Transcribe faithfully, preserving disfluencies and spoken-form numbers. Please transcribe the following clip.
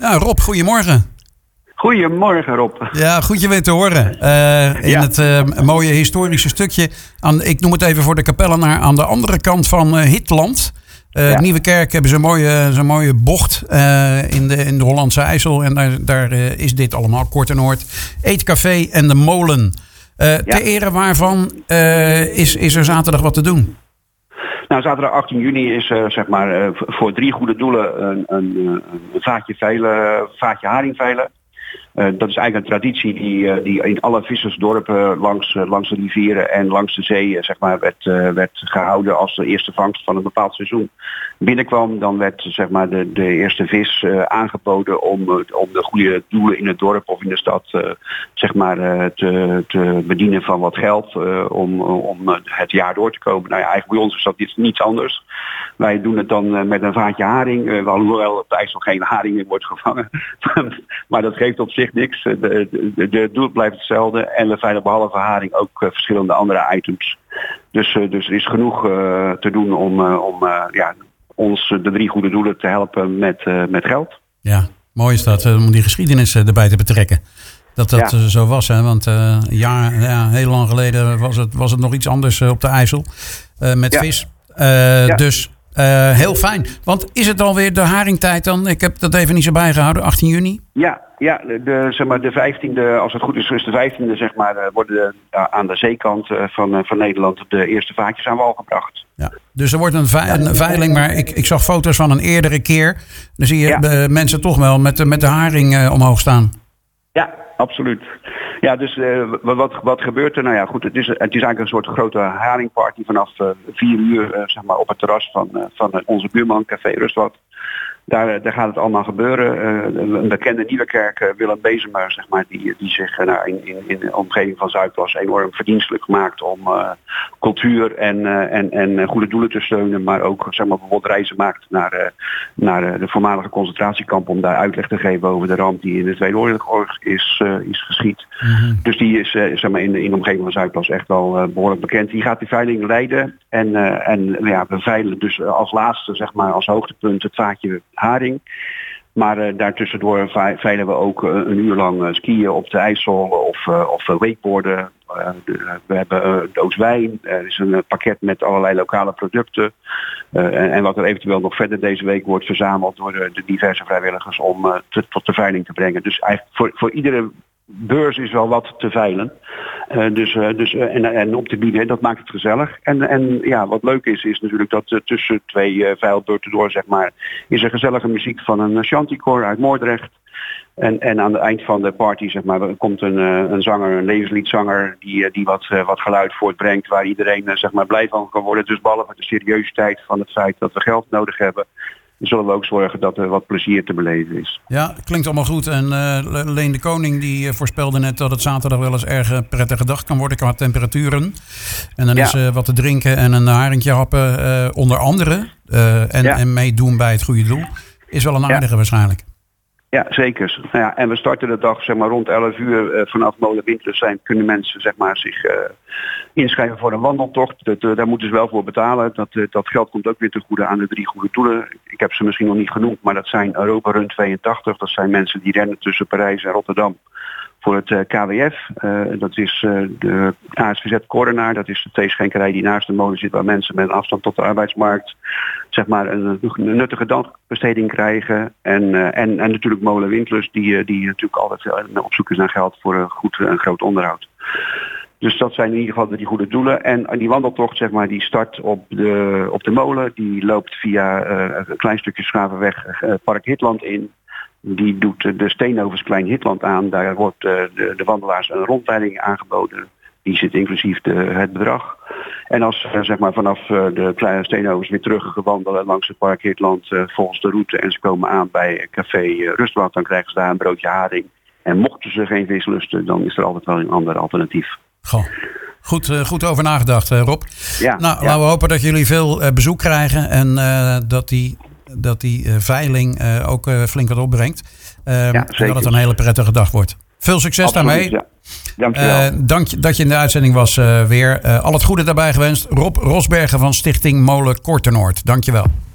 Ja, Rob, goedemorgen. Goedemorgen, Rob. Ja, goed je weer te horen. Uh, in ja. het uh, mooie historische stukje, aan, ik noem het even voor de Kapellenaar, aan de andere kant van uh, Hitland. Uh, ja. Nieuwekerk hebben ze een mooie, zo'n mooie bocht uh, in, de, in de Hollandse IJssel. En daar, daar uh, is dit allemaal, Kortenoord. Eetcafé en de Molen. Uh, ja. Ter ere waarvan uh, is, is er zaterdag wat te doen? Nou, zaterdag achttien juni is uh, zeg maar uh, voor drie goede doelen een, een, een vaatje veilen, vaatje haring veilen. Uh, dat is eigenlijk een traditie die, uh, die in alle vissersdorpen langs, uh, langs de rivieren en langs de zee uh, zeg maar, werd, uh, werd gehouden als de eerste vangst van een bepaald seizoen binnenkwam. Dan werd zeg maar, de, de eerste vis uh, aangeboden om, uh, om de goede doelen in het dorp of in de stad uh, zeg maar, uh, te, te bedienen van wat geld uh, om, om uh, het jaar door te komen. Nou ja, eigenlijk bij ons is dat iets, niets anders. Wij doen het dan uh, met een vaatje haring, uh, hoewel op de IJssel geen haring in wordt gevangen. Maar dat geeft op zich niks. De, de, de, de doel blijft hetzelfde en we veilen behalve haring ook uh, verschillende andere items. Dus, uh, dus er is genoeg uh, te doen om, uh, om uh, ja, ons uh, de drie goede doelen te helpen met, uh, met geld. Ja, mooi is dat, uh, om die geschiedenis uh, erbij te betrekken. Dat dat ja. uh, zo was, hè? Want uh, ja, ja, heel lang geleden was het, was het nog iets anders uh, op de IJssel uh, met ja. vis. Uh, ja. Dus uh, heel fijn. Want is het alweer de haringtijd dan? Ik heb dat even niet zo bijgehouden, achttien juni? Ja, ja de, de, zeg maar, de vijftiende, als het goed is, is de vijftiende, zeg maar, worden de, uh, aan de zeekant uh, van, uh, van Nederland de eerste vaatjes aan wal gebracht. Ja, dus er wordt een, ve- een veiling, maar ik, ik zag foto's van een eerdere keer. Dan zie je ja. uh, mensen toch wel met, met de haring uh, omhoog staan. Ja, absoluut. Ja, dus uh, wat, wat gebeurt er? Nou ja, goed, het is, het is eigenlijk een soort grote haringparty vanaf uh, vier uur uh, zeg maar, op het terras van, uh, van onze buurman, Café Rustwat. Daar, daar gaat het allemaal gebeuren. Uh, een bekende Nieuwekerk, uh, Willem Bezemer, zeg maar, die, die zich uh, nou, in, in, in de omgeving van Zuidplas enorm verdienstelijk maakt om uh, cultuur en, uh, en, en goede doelen te steunen, maar ook zeg maar, bijvoorbeeld reizen maakt naar, uh, naar uh, de voormalige concentratiekampen om daar uitleg te geven over de ramp die in de Tweede Wereldoorlog is, uh, is geschied. Mm-hmm. Dus die is uh, zeg maar, in, de, in de omgeving van Zuidplas echt wel uh, behoorlijk bekend. Die gaat die veiling leiden en, uh, en ja, we veilen dus als laatste, zeg maar, als hoogtepunt het vaatje haring. Maar uh, daartussendoor veilen we ook uh, een uur lang uh, skiën op de IJssel of, uh, of uh, wakeboarden. Uh, de, we hebben uh, doos wijn. Uh, er is een uh, pakket met allerlei lokale producten. Uh, en, en wat er eventueel nog verder deze week wordt verzameld door de, de diverse vrijwilligers om uh, te, tot de veiling te brengen. Dus eigenlijk voor, voor iedere beurs is wel wat te veilen. Uh, dus, uh, dus, uh, en, en op te bieden, dat maakt het gezellig. En, en ja, wat leuk is, is natuurlijk dat uh, tussen twee uh, veilbeurten door, zeg maar, is er gezellige muziek van een Chanticoor uit Moordrecht. En, en aan het eind van de party, zeg maar, komt een, uh, een zanger, een levensliedzanger, die, uh, die wat, uh, wat geluid voortbrengt, waar iedereen uh, zeg maar, blij van kan worden. Dus behalve de seriositeit van het feit dat we geld nodig hebben, zullen we ook zorgen dat er wat plezier te beleven is. Ja, klinkt allemaal goed. En uh, Leen de Koning die uh, voorspelde net dat het zaterdag wel eens erg uh, prettige dag kan worden qua temperaturen. En dan ja. is uh, wat te drinken en een haringje happen uh, onder andere. Uh, en, ja. en meedoen bij het goede doel. Is wel een aardige ja. waarschijnlijk. Ja, zeker. Nou ja, en we starten de dag zeg maar, rond elf uur uh, vanaf Molen Wintlust zijn. Kunnen mensen zeg maar, zich uh, inschrijven voor een wandeltocht. Dat, uh, daar moeten ze wel voor betalen. Dat, uh, dat geld komt ook weer ten goede aan de drie goede doelen. Ik heb ze misschien nog niet genoemd, maar dat zijn Europa Run tweeëntachtig. Dat zijn mensen die rennen tussen Parijs en Rotterdam voor het uh, K W F. Uh, dat is uh, de A S V Z Korenaar. Dat is de theeschenkerij die naast de molen zit, waar mensen met een afstand tot de arbeidsmarkt zeg maar een, een nuttige dagbesteding krijgen. En, uh, en, en natuurlijk Molen Wintlust, die, uh, die natuurlijk altijd uh, op zoek is naar geld voor een goed en uh, groot onderhoud. Dus dat zijn in ieder geval de die goede doelen. En die wandeltocht, zeg maar, die start op de, op de molen. Die loopt via uh, een klein stukje Schravenweg uh, Park Hitland in. Die doet de Steenovens Klein Hitland aan. Daar wordt uh, de, de wandelaars een rondleiding aangeboden. Die zit inclusief de, het bedrag. En als uh, zeg maar vanaf uh, de kleine Steenovens weer terug wandelen langs het Park Hitland uh, volgens de route en ze komen aan bij Café uh, Rustwat, dan krijgen ze daar een broodje haring. En mochten ze geen vis lusten, dan is er altijd wel een ander alternatief. Goh. Goed, uh, goed over nagedacht, uh, Rob. Ja, nou, ja. Laten we hopen dat jullie veel uh, bezoek krijgen en uh, dat die, dat die uh, veiling uh, ook uh, flink wat opbrengt. Uh, ja, en dat het een hele prettige dag wordt. Veel succes Absoluut, daarmee. Ja. Dank je wel. Uh, dank dat je in de uitzending was uh, weer. Uh, al het goede daarbij gewenst. Rob Rosbergen van Stichting Molen Kortenoord. Dank je wel.